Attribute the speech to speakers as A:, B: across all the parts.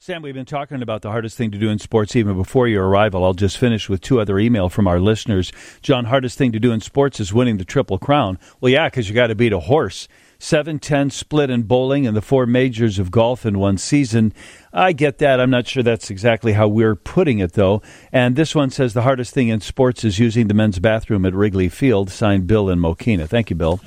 A: Sam, we've been talking about the hardest thing to do in sports even before your arrival. I'll just finish with two other email from our listeners. John, hardest thing to do in sports is winning the Triple Crown. Well, yeah, because you got to beat a horse. 7-10 split in bowling and the four majors of golf in one season. I get that. I'm not sure that's exactly how we're putting it, though. And this one says the hardest thing in sports is using the men's bathroom at Wrigley Field. Signed, Bill in Mokina. Thank you, Bill.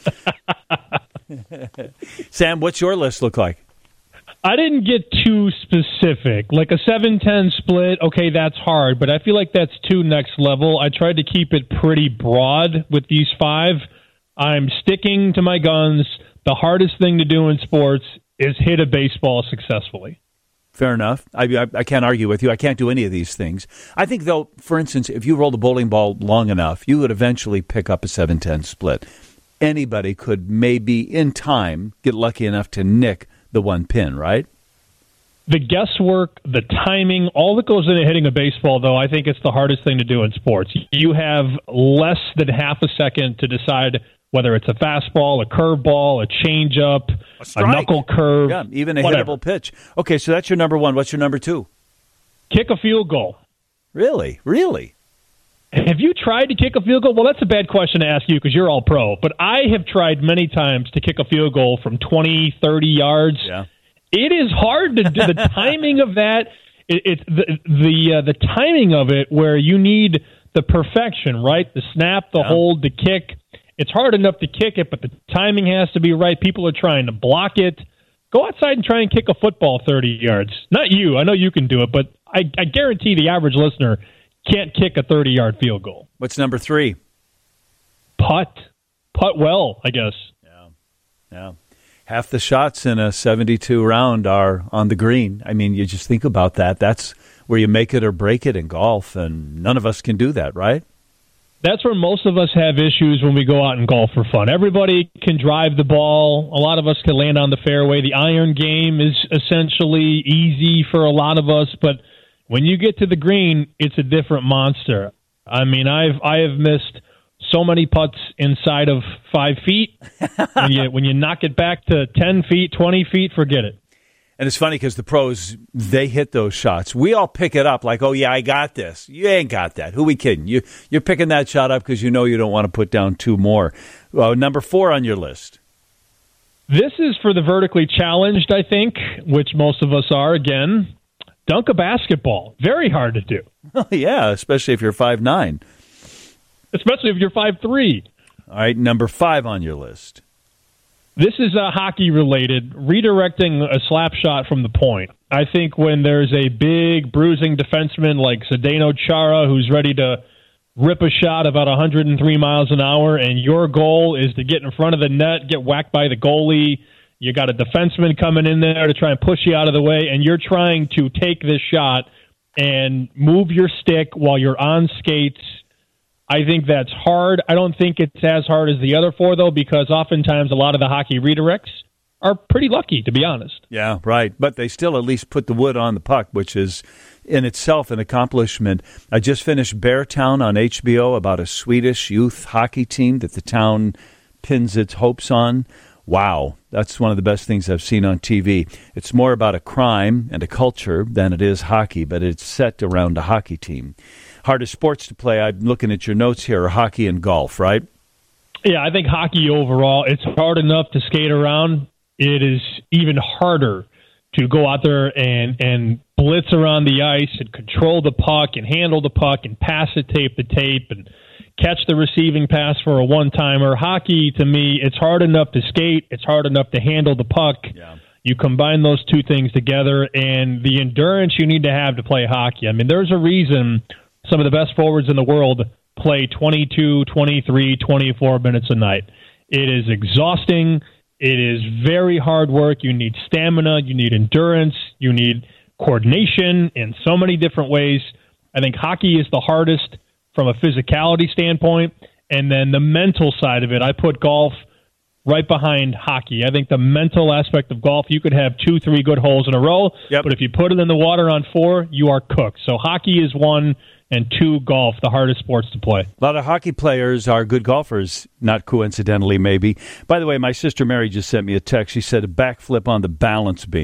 A: Sam, what's your list look like?
B: I didn't get too specific. Like a 7-10 split, okay, that's hard, but I feel like that's too next level. I tried to keep it pretty broad with these five. I'm sticking to my guns. The hardest thing to do in sports is hit a baseball successfully.
A: Fair enough. I can't argue with you. I can't do any of these things. I think, though, for instance, if you roll the bowling ball long enough, you would eventually pick up a 7-10 split. Anybody could maybe, in time, get lucky enough to nick the one pin, right?
B: The guesswork, the timing, all that goes into hitting a baseball, though, I think it's the hardest thing to do in sports. You have less than half a second to decide whether it's a fastball, a curveball, a changeup, a knuckle curve.
A: Yeah, even a
B: whatever.
A: hittable pitch. Okay, so that's your number one. What's your number two?
B: Kick a field goal.
A: Really? Really?
B: Have you tried to kick a field goal? Well, that's a bad question to ask you because you're all pro. But I have tried many times to kick a field goal from 20, 30 yards.
A: Yeah.
B: It is hard to do. The timing of that, it's the timing of it where you need the perfection, right? The snap, the hold, the kick. It's hard enough to kick it, but the timing has to be right. People are trying to block it. Go outside and try and kick a football 30 yards. Not you. I know you can do it, but I guarantee the average listener can't kick a 30-yard field goal.
A: What's number three?
B: Putt well, I guess.
A: Yeah. Half the shots in a 72 round are on the green. I mean, you just think about that. That's where you make it or break it in golf, and none of us can do that, right?
B: That's where most of us have issues when we go out and golf for fun. Everybody can drive the ball. A lot of us can land on the fairway. The iron game is essentially easy for a lot of us, but when you get to the green, it's a different monster. I mean, I have missed so many putts inside of 5 feet. When you knock it back to 10 feet, 20 feet, forget it.
A: And it's funny because the pros, they hit those shots. We all pick it up like, oh, yeah, I got this. You ain't got that. Who we kidding? You're picking that shot up because you know you don't want to put down two more. Number 4 on your list.
B: This is for the vertically challenged, I think, which most of us are, again. Dunk a basketball. Very hard to do.
A: Oh, yeah, especially if you're 5'9".
B: Especially if you're 5'3".
A: All right, number 5 on your list.
B: This is hockey-related, redirecting a slap shot from the point. I think when there's a big bruising defenseman like Zdeno Chara who's ready to rip a shot about 103 miles an hour and your goal is to get in front of the net, get whacked by the goalie, you got a defenseman coming in there to try and push you out of the way, and you're trying to take this shot and move your stick while you're on skates. I think that's hard. I don't think it's as hard as the other 4, though, because oftentimes a lot of the hockey redirects are pretty lucky, to be honest.
A: Yeah, right. But they still at least put the wood on the puck, which is in itself an accomplishment. I just finished Beartown on HBO about a Swedish youth hockey team that the town pins its hopes on. Wow, that's one of the best things I've seen on TV. It's more about a crime and a culture than it is hockey, but it's set around a hockey team. Hardest sports to play, I'm looking at your notes here, are hockey and golf, right?
B: Yeah, I think hockey overall, it's hard enough to skate around. It is even harder to go out there and blitz around the ice and control the puck and handle the puck and pass it tape to tape and catch the receiving pass for a one-timer. Hockey, to me, it's hard enough to skate. It's hard enough to handle the puck.
A: Yeah.
B: You combine those two things together, and the endurance you need to have to play hockey. I mean, there's a reason some of the best forwards in the world play 22, 23, 24 minutes a night. It is exhausting. It is very hard work. You need stamina. You need endurance. You need coordination in so many different ways. I think hockey is the hardest from a physicality standpoint, and then the mental side of it, I put golf right behind hockey. I think the mental aspect of golf, you could have 2-3 good holes in a row, but if you put it in the water on 4, you are cooked. So hockey is 1, and 2, golf, the hardest sports to play.
A: A lot of hockey players are good golfers, not coincidentally maybe. By the way, my sister Mary just sent me a text. She said a backflip on the balance beam.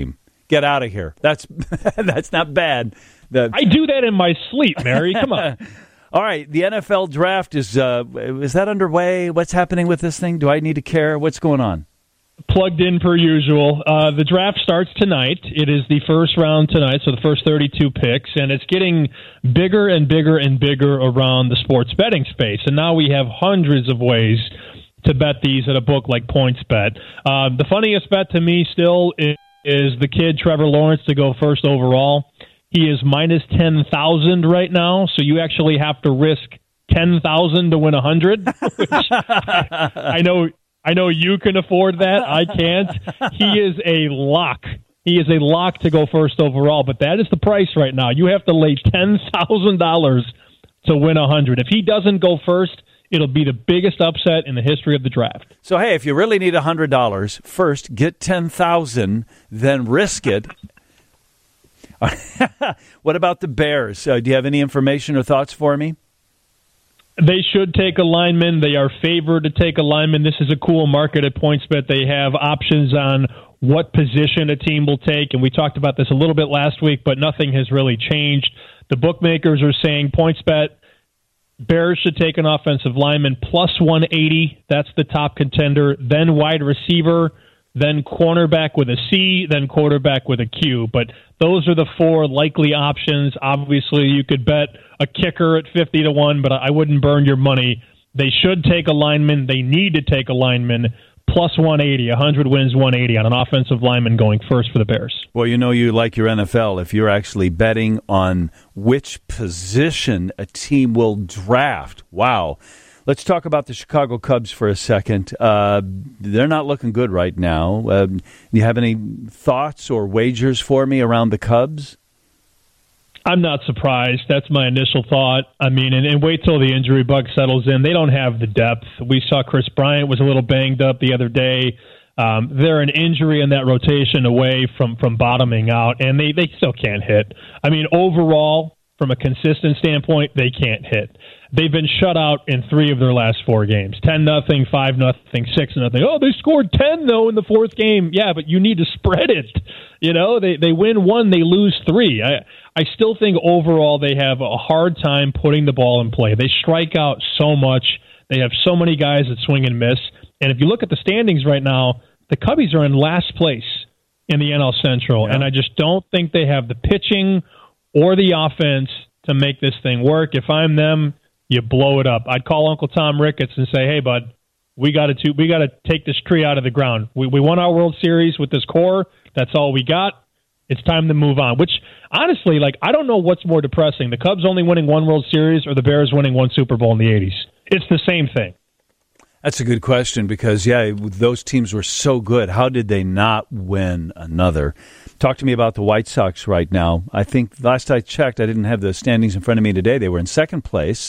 A: Get out of here. That's not bad.
B: I do that in my sleep, Mary. Come on.
A: All right, the NFL draft is that underway? What's happening with this thing? Do I need to care? What's going on?
B: Plugged in per usual. The draft starts tonight. It is the first round tonight, so the first 32 picks, and it's getting bigger and bigger and bigger around the sports betting space. And now we have hundreds of ways to bet these at a book like PointsBet. The funniest bet to me still is the kid Trevor Lawrence to go first overall. He is minus 10,000 right now, so you actually have to risk 10,000 to win 100, which I know you can afford that. I can't. He is a lock. He is a lock to go first overall, but that is the price right now. You have to lay $10,000 to win 100. If he doesn't go first, it'll be the biggest upset in the history of the draft.
A: So, hey, if you really need $100, first get $10,000, then risk it. What about the Bears? Do you have any information or thoughts for me?
B: They should take a lineman. They are favored to take a lineman. This is a cool market at PointsBet. They have options on what position a team will take, and we talked about this a little bit last week, but nothing has really changed. The bookmakers are saying PointsBet, Bears should take an offensive lineman plus 180. That's the top contender. Then wide receiver, then cornerback with a C, then quarterback with a Q. But those are the four likely options. Obviously, you could bet a kicker at 50-1, but I wouldn't burn your money. They should take a lineman. They need to take a lineman. Plus 180, 100 wins 180 on an offensive lineman going first for the Bears.
A: Well, you know you like your NFL if you're actually betting on which position a team will draft. Wow. Let's talk about the Chicago Cubs for a second. They're not looking good right now. Do you have any thoughts or wagers for me around the Cubs?
B: I'm not surprised. That's my initial thought. I mean, and wait till the injury bug settles in. They don't have the depth. We saw Chris Bryant was a little banged up the other day. They're an injury in that rotation away from bottoming out, and they still can't hit. I mean, overall, from a consistent standpoint, they can't hit. They've been shut out in 3 of their last 4 games. 10-0, 5-0, 6-0. Oh, they scored 10, though, in the 4th game. Yeah, but you need to spread it. You know, they win 1, they lose 3. I still think overall they have a hard time putting the ball in play. They strike out so much. They have so many guys that swing and miss. And if you look at the standings right now, the Cubbies are in last place in the NL Central. Yeah. And I just don't think they have the pitching or the offense to make this thing work. If I'm them, you blow it up. I'd call Uncle Tom Ricketts and say, hey, bud, we got to take this tree out of the ground. We won our World Series with this core. That's all we got. It's time to move on, which, honestly, I don't know what's more depressing, the Cubs only winning 1 World Series or the Bears winning 1 Super Bowl in the 80s. It's the same thing.
A: That's a good question because, those teams were so good. How did they not win another? Talk to me about the White Sox right now. I think last I checked, I didn't have the standings in front of me today. They were in 2nd place.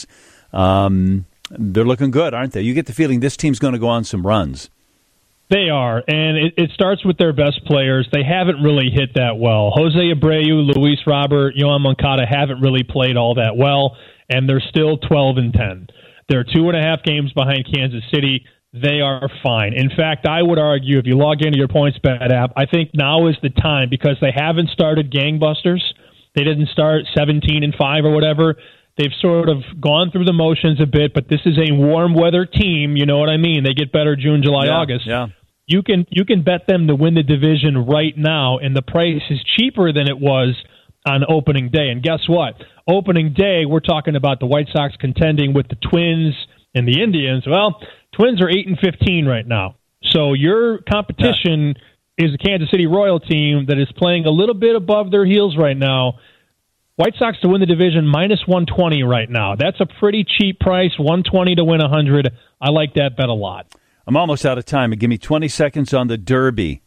A: They're looking good, aren't they? You get the feeling this team's going to go on some runs.
B: They are, and it starts with their best players. They haven't really hit that well. Jose Abreu, Luis Robert, Yohan Moncada haven't really played all that well, and they're still 12-10. They're 2.5 games behind Kansas City. They are fine. In fact, I would argue if you log into your PointsBet app, I think now is the time because they haven't started gangbusters. They didn't start 17-5 or whatever. They've sort of gone through the motions a bit, but this is a warm weather team. You know what I mean? They get better June, July, August.
A: Yeah.
B: You can bet them to win the division right now, and the price is cheaper than it was on opening day. And guess what? Opening day, we're talking about the White Sox contending with the Twins and the Indians. Well, Twins are 8-15 right now. So your competition is the Kansas City Royal team that is playing a little bit above their heels right now. White Sox to win the division, minus 120 right now. That's a pretty cheap price, 120 to win 100. I like that bet a lot.
A: I'm almost out of time. Give me 20 seconds on the Derby.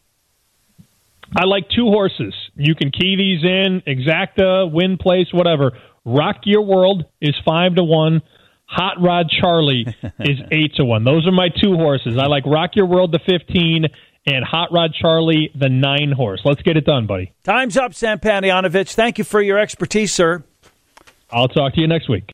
B: I like 2 horses. You can key these in, exacta, win place, whatever. Rock Your World is 5-1. Hot Rod Charlie is 8-1. Those are my 2 horses. I like Rock Your World, the 15, and Hot Rod Charlie, the 9 horse. Let's get it done, buddy.
A: Time's up, Sam Panayotovich. Thank you for your expertise, sir.
B: I'll talk to you next week.